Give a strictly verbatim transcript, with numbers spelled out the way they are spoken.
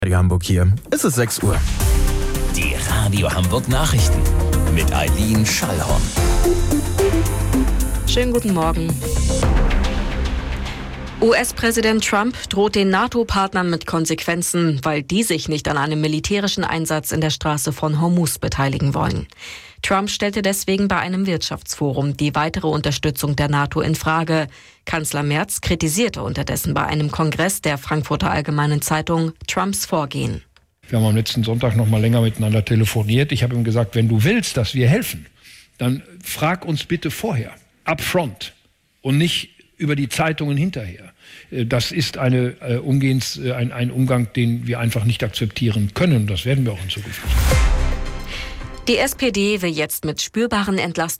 Radio Hamburg hier. Es ist sechs Uhr. Die Radio Hamburg Nachrichten mit Eileen Schallhorn. Schönen guten Morgen. U S-Präsident Trump droht den NATO-Partnern mit Konsequenzen, weil die sich nicht an einem militärischen Einsatz in der Straße von Hormuz beteiligen wollen. Trump stellte deswegen bei einem Wirtschaftsforum die weitere Unterstützung der NATO in Frage. Kanzler Merz kritisierte unterdessen bei einem Kongress der Frankfurter Allgemeinen Zeitung Trumps Vorgehen. Wir haben am letzten Sonntag noch mal länger miteinander telefoniert. Ich habe ihm gesagt, wenn du willst, dass wir helfen, dann frag uns bitte vorher, upfront und nicht über die Zeitungen hinterher. Das ist eine, äh, Umgehens, äh, ein, ein Umgang, den wir einfach nicht akzeptieren können. Das werden wir auch in Zukunft nicht. Die S P D will jetzt mit spürbaren Entlastungen